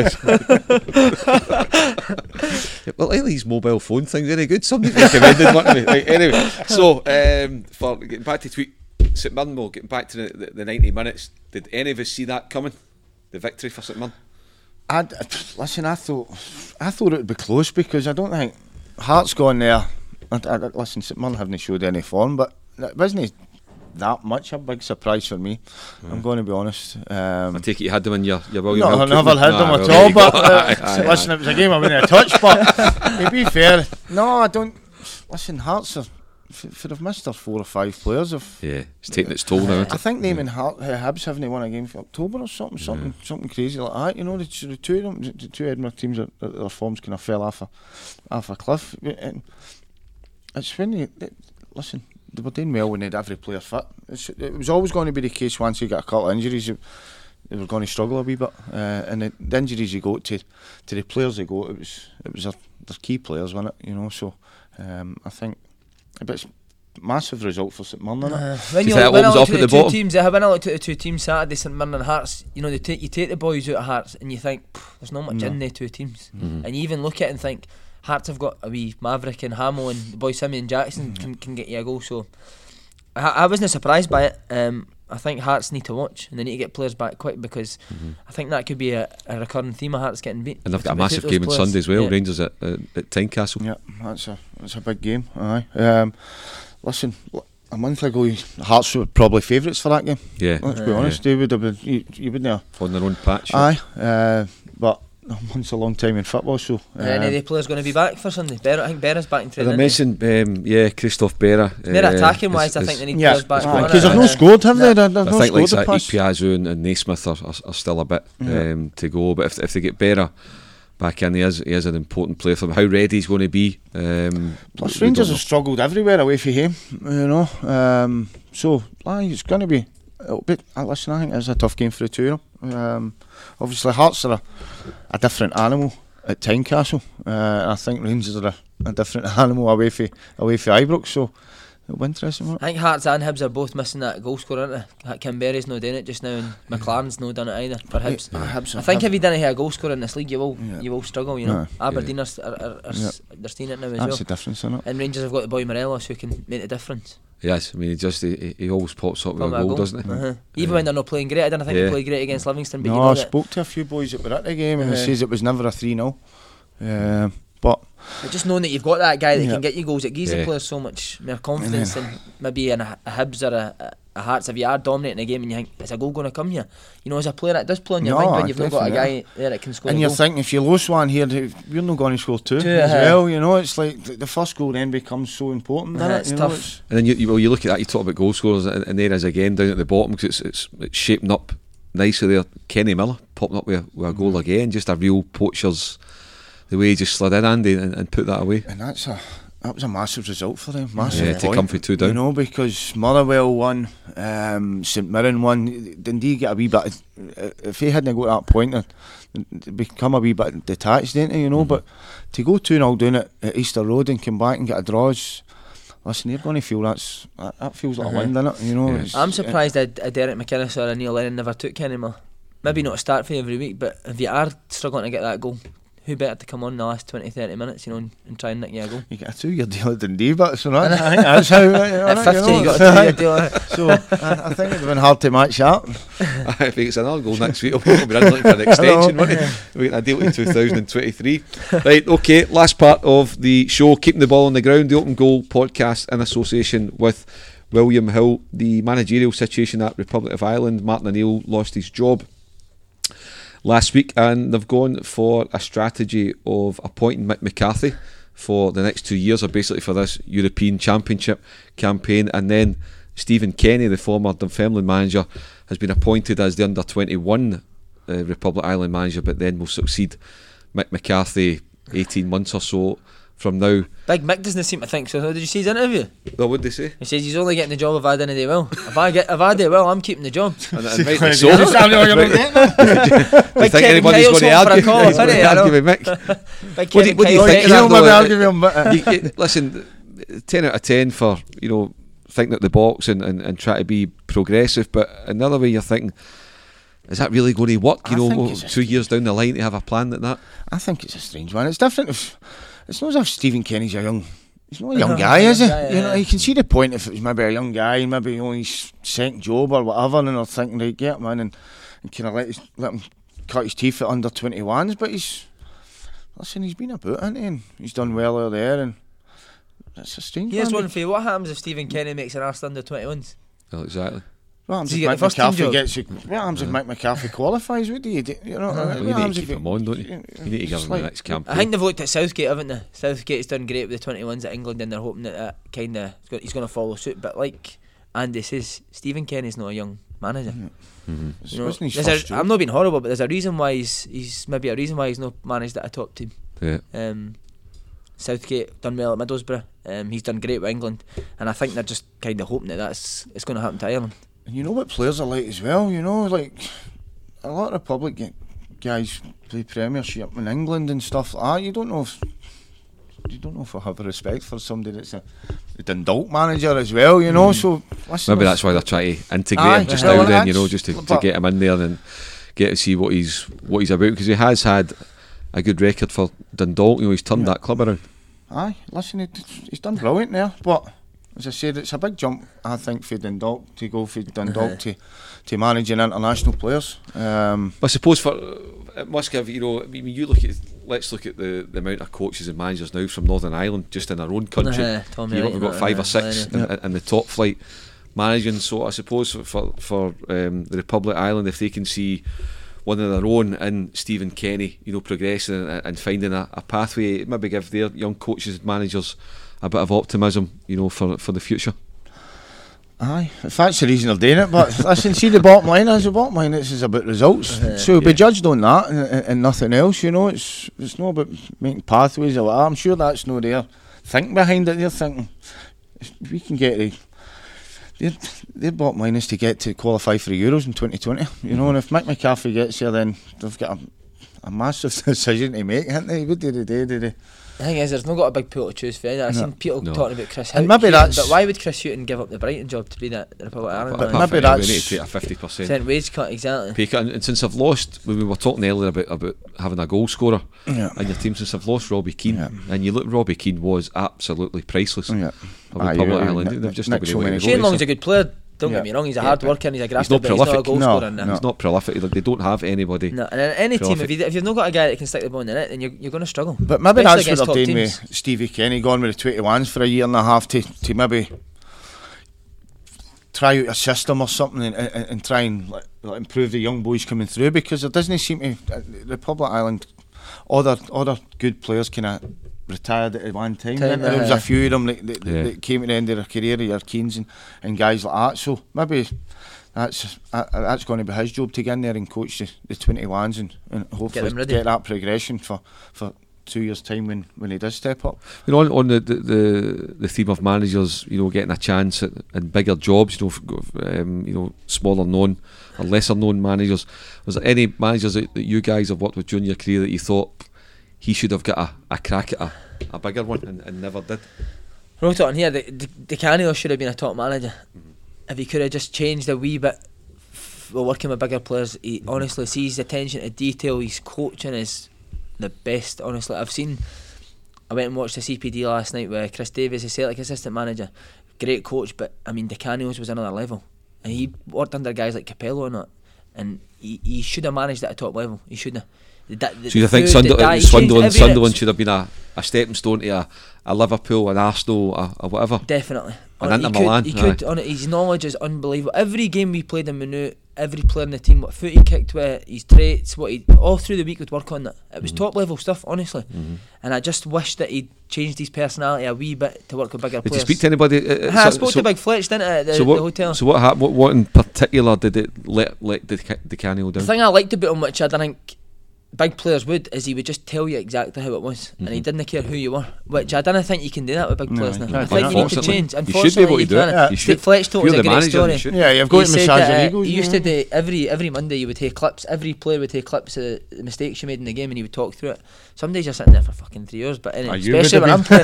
house. Yeah, well, any of these mobile phone things, any good? Somebody recommended one to me. Right, anyway, so, um, for getting back to tweet, St Mirren, we'll getting back to the, the, the ninety minutes, did any of us see that coming? The victory for St Mirren? I'd, listen, I thought I thought it would be close because I don't think Hearts gone there. I, I, listen, St Mirren haven't showed any form, but it wasn't that much a big surprise for me. Mm. I'm going to be honest. Um, I take it you had them in your, your William No, Hill I never had them ah, at all. But uh, aye, listen, aye. It was a game I wouldn't have touched. But to be fair, no, I don't. Listen, Hearts are. For have missed their four or five players, if yeah, it's taking its toll now. I think them and Hart, uh, Hibs haven't won a game for October or something, something, yeah. something crazy like that. You know, the, the two of them, the two Edinburgh teams, are, their forms kind of fell off a, off a cliff. And it's when you listen, they were doing well when they had every player fit. It's, it was always going to be the case once you got a couple of injuries, you, they were going to struggle a wee bit. Uh, and the, the injuries you got to, to the players they got, it was it was their, their key players, wasn't it? You know, so um, I think. But it's massive result for St Mirren, uh, when you look, when I looked at the, the two teams, when I looked at the two teams Saturday, St Mirren and Hearts, you know, they take you take the boys out of Hearts and you think there's not much no. in the two teams, mm-hmm. and you even look at it and think Hearts have got a wee Maverick and Hamill and the boy Simeon Jackson mm-hmm. can, can get you a goal. So I, I wasn't surprised by it. Um, I think Hearts need to watch and they need to get players back quick, because mm-hmm. I think that could be a, a recurring theme of Hearts getting beat. And they've got a massive game on Sunday as well, yeah. Rangers at, uh, at Tynecastle. Yeah, that's a that's a big game. Aye. Um, listen, a month ago, Hearts were probably favourites for that game. Yeah, let's uh, be honest. Yeah. They would have been. You, you wouldn't have on their own patch. Aye, uh, but a month's a long time in football, so. Um, Any of the players going to be back for Sunday? Berra, I think Berra's back in training. I mentioned, um, yeah, Christophe Berra. They're uh, attacking wise. I think they need yeah, players back. Because they've not scored, have they? They've I not think like scored that Ikpeazu and, and Naismith are, are, are still a bit yeah. um, to go. But if if they get Berra back in, he is he is an important player for them. How ready he's going to be. Um, Plus, Rangers have struggled everywhere away from him, you know. Um, so, aye, it's going to be a little bit. Uh, listen, I think it's a tough game for the two of them. Um, obviously, Hearts are a, a different animal at Tynecastle. Uh, and I think Rangers are a, a different animal away from away from Ibrox. So, it'll be interesting. I think Hearts and Hibs are both missing that goal scorer, aren't they? Kim Berry's not doing it just now, and McLaren's not done it either for Hibs. Yeah, Hibs I think if you didn't have a goal scorer in this league, you will yeah. you will struggle. You know, yeah. Aberdeen yeah. are, are, are, are yeah. they're seeing it now as That's well. That's the difference, isn't it? And Rangers have got the boy Morelos who can make the difference. Yes, I mean he just he, he always pops up with a goal, goal, doesn't he? Uh-huh. Even uh, when they're not playing great, I didn't think yeah. they played great against Livingston. But no, you know I that spoke to a few boys that were at the game, and uh-huh. they says it was never a three nil. Uh, but But just knowing that you've got that guy that yeah. can get you goals, it gives yeah. the players so much more confidence than maybe in a, a Hibs or a, a, a Hearts. If you are dominating a game and you think, is a goal going to come here? You know, as a player, it does play on your no, mind when you've not got a guy yeah. there that can score. And a you're goal. thinking, if you lose one here, we're not going to score two, two as uh-huh. well. You know, it's like the, the first goal then becomes so important. Uh-huh, it? it's you tough. Know, it's and then you, you, well, you look at that, you talk about goal scorers, and, and there is again down at the bottom, because it's, it's, it's shaping up nicely there. Kenny Miller popping up with a, with a goal mm. again, just a real poacher's. The way he just slid in, Andy, and, and put that away. And that's a that was a massive result for them. Massive yeah, point, to come for two down. You know, because Motherwell won, um, St Mirren won. Dundee get a wee bit. If they hadn't got that point, they'd become a wee bit detached, didn't they? You know, mm-hmm. but to go two nil down at, at Easter Road and come back and get a draw is. Listen, you're going to feel that's that, that feels like uh-huh. a win, doesn't it? You know, yeah. I'm surprised that a Derek McInnes or a Neil Lennon never took Kenny Miller. Maybe not a start for you every week, but if you are struggling to get that goal, who better to come on in the last twenty, thirty minutes, you know, and, and try and nick you a goal? You get a two-year deal at Dundee, but so that's, I think that's how. You know, at fifty, you, know, you got a two-year deal. So I, I think it'd have been hard to match up. I think it's another goal next week. We'll be looking for an extension, won't it? We're going to deal with two thousand twenty-three. Right, okay. Last part of the show, keeping the ball on the ground. The Open Goal podcast in association with William Hill. The managerial situation at Republic of Ireland. Martin O'Neill lost his job last week, and they've gone for a strategy of appointing Mick McCarthy for the next two years, or basically for this European Championship campaign. And then Stephen Kenny, the former Dunfermline manager, has been appointed as the under twenty-one uh, Republic Island manager, but then will succeed Mick McCarthy eighteen months or so from now. Big Mick doesn't seem to think so. Did you see his interview? Well, what did they say? He says he's only getting the job if I didn't do well. If I get, if I do well, I'm keeping the job. And, and rightly so. Do you think anybody's going to argue? Call, He's going to argue with Mick. Big what do you, what do you think? He'll maybe argue with him, but you, you, listen, ten out of ten for, you know, thinking out the box and, and, and try to be progressive. But another way, you're thinking, is that really going to work? You I know, two years down the line to have a plan like that. I think it's a strange one. It's different if. It's not as if Stephen Kenny's a young. He's not a young guy, is he? Guy, yeah, you know, yeah. you can see the point if it was maybe a young guy, maybe you know, his second job or whatever, and they're thinking, right, get him in and, and kind of let his, let him cut his teeth at under twenty-ones. But he's listen, he's been about, hasn't he? And he's done well out there, and that's a strange Here's one. one for you. What happens if Stephen Kenny makes an arse under twenty-ones? Well, exactly. What happens Does if he get Mick the first team McCarthy job? gets? What happens if Mick McCarthy qualifies? What do you do? You know, Uh-huh. what You need to happens keep if him on, don't you? You need to give him the next campaign. I think they've looked at Southgate, haven't they? Southgate's done great with the twenty-ones at England, and they're hoping that that kind of he's going to follow suit. But like Andy says, Stephen Kenny's not a young manager. Mm-hmm. It's You know, wasn't his there's first a, job. I'm not being horrible, but there's a reason why he's he's maybe a reason why he's not managed at a top team. Yeah. Um, Southgate done well at Middlesbrough. Um, he's done great with England, and I think they're just kind of hoping that that's it's going to happen to Ireland. And you know what players are like as well, you know, like a lot of Republic g- guys play Premiership in England and stuff like that. You don't know if you don't know if I have a respect for somebody that's a, a Dundalk manager as well, you know. Mm. So listen, maybe that's why they're trying to integrate Aye, him just well, now, then, you know, that's- just to, to but- get him in there and get to see what he's what he's about, because he has had a good record for Dundalk. You know, he's turned Yeah. that club around. Aye, listen, he, he's done brilliant there, but as I said, it's a big jump, I think, for Dundalk to go for Dundalk uh-huh. to to managing international players. Um, I suppose for it must give, you know, I mean, you look at, let's look at the, the amount of coaches and managers now from Northern Ireland, just in our own country. Uh-huh. You know, we've got five or six in, in, in the top flight managing. So I suppose for for um, the Republic of Ireland, if they can see one of their own in Stephen Kenny, you know, progressing and, and finding a, a pathway, maybe give their young coaches and managers a bit of optimism, you know, for for the future. Aye, if that's the reason they're doing it, but listen, see, the bottom line is the bottom line. This is about results, uh, so we'll yeah. be judged on that and, and nothing else. You know, it's it's not about making pathways or whatever. I'm sure that's no their thinking behind it. They're thinking we can get the their their bottom line is to get to qualify for the Euros in twenty twenty. You know, and if Mick McCarthy gets here, then they've got a, a massive decision to make, haven't they? What do they do? Do they? The thing is, there's not got a big pool to choose from. I've no. seen people no. talking about Chris Hughton, maybe that's, but why would Chris Hughton give up the Brighton job to be that the Republic of Ireland? But man? maybe that's we need to take a fifty percent wage cut, exactly. Pay cut, and, and since I've lost, when we were talking earlier about about having a goal scorer yeah. in your team, since I've lost Robbie Keane, yeah. and you look, Robbie Keane was absolutely priceless. Yeah. For the Republic of Ireland, they've just not been able to Shane Long's a good player. Don't yeah. get me wrong, he's a yeah, hard worker and he's a grafter, he's not but prolific. he's not a goal no, scorer. No. He's not prolific. Like, they don't have anybody. No, and in any prolific. team, if, you, if you've not got a guy that can stick the ball in the net, then you're, you're going to struggle. But maybe Especially that's what they're doing teams. with Stevie Kenny, gone with the twenty-ones for a year and a half to, to maybe try out a system or something and, and, and try and like, like, improve the young boys coming through, because there doesn't seem to, uh, the Republic of Ireland, other other good players kind of retired at one time. time there uh, was a few of them that, that, yeah. that came to the end of their career, your Keanes and, and guys like that. So maybe that's uh, that's going to be his job, to get in there and coach the, the twenty-ones and, and hopefully get, get that progression for, for two years' time when, when he does step up. You know, on, on the, the the theme of managers, you know, getting a chance at, at bigger jobs, you know, um, you know, smaller known or lesser known managers. Was there any managers that, that you guys have worked with during your career that you thought he should have got a, a crack at a, a bigger one and, and never did? Wrote it on here, Di Canio should have been a top manager. Mm-hmm. If he could have just changed a wee bit f- while working with bigger players. He mm-hmm. honestly sees attention to detail. His coaching is the best, honestly. I've seen, I went and watched the C P D last night with Chris Davies, the Celtic assistant manager. Great coach, but I mean, Di Canio's was another level. And he worked under guys like Capello and that. And he, he should have managed at a top level. He should have. The, the, so you think Sunderland, Sunderland, Sunderland should have been a, a stepping stone to a, a Liverpool, an Arsenal, a, a whatever? Definitely. And Inter Milan. He could, on it, his knowledge is unbelievable. Every game we played in Minute, every player in the team, what foot he kicked with, his traits, what he all through the week would work on that. It was mm-hmm. top level stuff, honestly. Mm-hmm. And I just wish that he'd changed his personality a wee bit to work with bigger did players. Did you speak to anybody? Uh, ha, so, I spoke so to Big Fletch, didn't I, at the, so what, the hotel. So what happened? What, what in particular did it let let Di Canio down? The thing I liked about him, which I don't think big players would, is he would just tell you exactly how it was, mm-hmm. and he didn't care who you were, which I don't think you can do that with big players no, now. I think you need to change. You should be able to do it. Yeah. You should. Fletch told us a great story. You yeah, you've got he to massage your egos. He used to do every every Monday. You would take clips. Every player would take clips of the mistakes you made in the game, and he would talk through it. Some days you're sitting there for fucking three hours, but anyway, especially when I'm playing.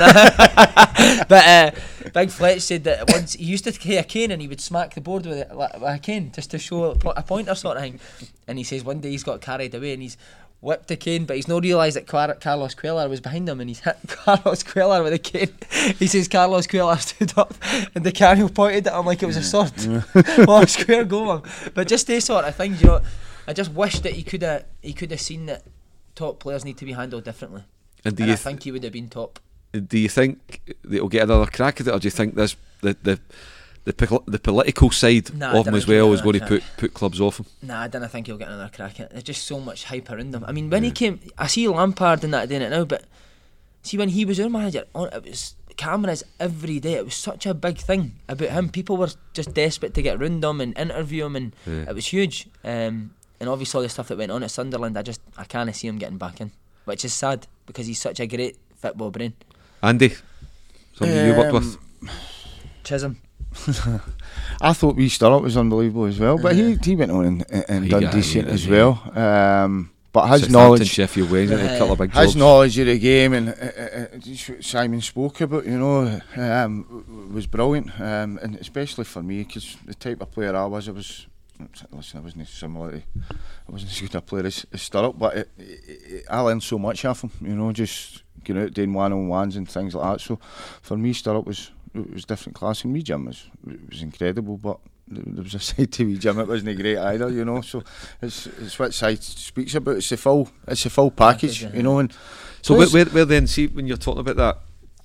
But uh, Big Fletch said that once he used to carry a cane and he would smack the board with, it, with a cane just to show a pointer sort of thing. And he says one day he's got carried away and he's whipped the cane, but he's not realised that Car- Carlos Cuellar was behind him, and he's hit Carlos Cuellar with a cane. He says Carlos Cuellar stood up and the Canio pointed at him like it was a sword. Well, a square goal. But just these sort of things, you know, I just wish that he could have he could have seen that top players need to be handled differently. And, do and you I th- think he would have been top. Do you think that he'll get another crack at it, or do you think this the the The, pol- the political side nah, of him as well is going to put, put clubs off him? Nah, I don't think he'll get another crack at it. There's just so much hype around him. I mean, when yeah. he came, I see Lampard and that doing it now, but see, when he was our manager, it was cameras every day. It was such a big thing about him. People were just desperate to get round him and interview him, and yeah. it was huge. Um, and obviously all the stuff that went on at Sunderland, I just I can't see him getting back in, which is sad because he's such a great football brain. Andy, somebody um, you worked with? Chisholm. I thought Wee Stirrup was unbelievable as well, but he he went on and, and done decent as well. Um, but his knowledge, Sheffield Wednesday, uh, a couple of big his jobs. knowledge of the game and uh, uh, Simon spoke about, you know, um, was brilliant, um, and especially for me because the type of player I was, I was. Listen, I wasn't similar to, I wasn't as good a player as, as Stirrup, but it, it, it, I learned so much off him, you know, just going out doing one-on-ones and things like that. So for me, Stirrup was. it was different class, and wee Jim was was incredible, but there was a side to wee Jim it wasn't great either, you know. So it's it's what side speaks about. It's the full it's the full package, you know. And so where, where, where then, see, when you're talking about that,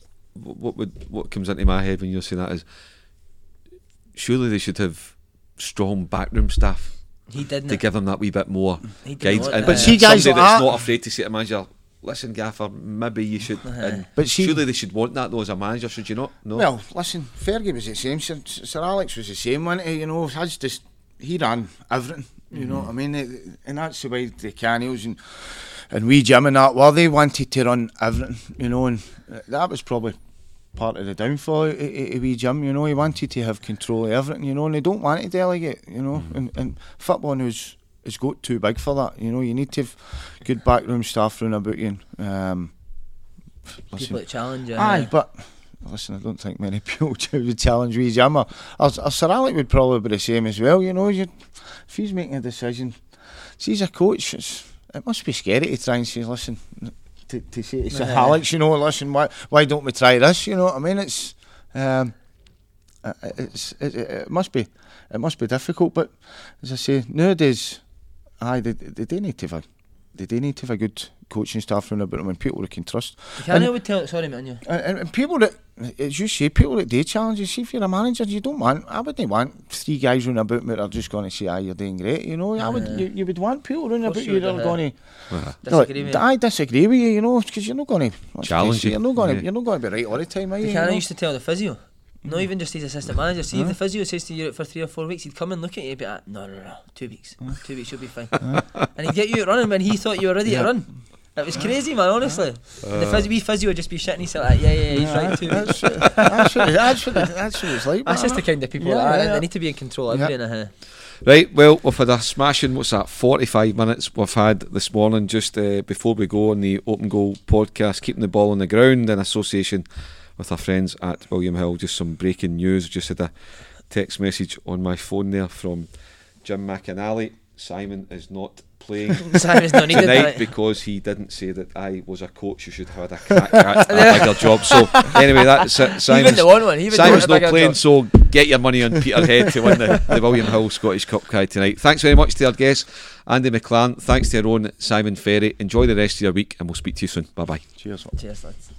what would what comes into my head when you're saying that is, surely they should have strong backroom staff. He didn't to give him that wee bit more He didn't guidance. want And that. But see, guys somebody like that's that- not afraid to say to manager, listen, Gaffer, maybe you should. And But see- surely they should want that though as a manager, should you not? No. Well, listen, Fergie was the same. Sir, Sir Alex was the same, wasn't he? You know, has just he ran everything. You know what I mean? It- And that's the way the Canios and and wee Jim and that. Well, they wanted to run everything. You know, and that was probably part of the downfall of, of, of wee Jim. You know, he wanted to have control of everything. You know, and they don't want to delegate. You know, Mm. and and football is is got too big for that. You know, you need to have good backroom staff running about you. And, um, listen, people that challenge you. Aye, but listen, I don't think many people would challenge wee Jim. Or, or, or Sir Alec would probably be the same as well. You know, you, if he's making a decision, see, he's a coach. It's, it must be scary to try and say, listen, to, to say to Sir Yeah. Alex, you know, listen, why why don't we try this? You know what I mean? It's um, uh, it's it, it, it must be it must be difficult. But as I say, nowadays, aye, they, they do need to have a, they do need to have a good coaching staff around about them and people they can trust. You can't and- always tell. Sorry, man. You. And, and, and people that, as you say, people that do challenge you, see, if you're a manager, you don't want, I wouldn't want three guys running about me that are just going to say, aye, you're doing great, you know. I would, Uh, you, you would want people running of course about you you that would, are uh, going Uh-huh. to Disagree with you. I disagree with you, you know, because you're not going to Challenge you. You're not going to, Yeah. you're not going to be right all the time, are you? The you Cannon know? used to tell the physio, not even just his assistant manager. See, if the physio says to you out for three or four weeks, he'd come and look at you and be like, no, no, no, two weeks, two weeks, you'll be fine. And he'd get you out running when he thought you were ready Yeah. to run. It was crazy, man, honestly. And the physio, wee physio would just be shitting himself like, yeah, yeah, he's right, two weeks. That's, what- that's, what, that's, what, that's what it's like. That's man. just the kind of people Yeah, that are, yeah, and yeah. they need to be in control of Yeah. everything. Uh-huh. Right, well, we've had a smashing, what's that, forty-five minutes we've had this morning just uh, before we go on the Open Goal podcast, keeping the ball on the ground in association with our friends at William Hill. Just some breaking news, just had a text message on my phone there from Jim McInally. Simon is not playing Simon's not needed tonight tonight. because he didn't say that I was a coach who should have had a crack at a bigger job. So anyway, that's it. He Simon's, wouldn't want one. He wouldn't Simon's want a not bigger playing, job. so get your money on Peterhead to win the, the William Hill Scottish Cup tie tonight. Thanks very much to our guest, Andy McLaren. Thanks to our own Simon Ferry. Enjoy the rest of your week and we'll speak to you soon. Bye bye. Cheers. Cheers, lads.